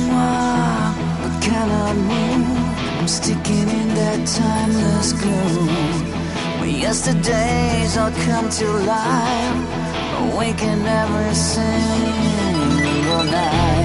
walk but cannot move. I'm sticking in that timeless groove where yesterdays all come to life, awaken every single night.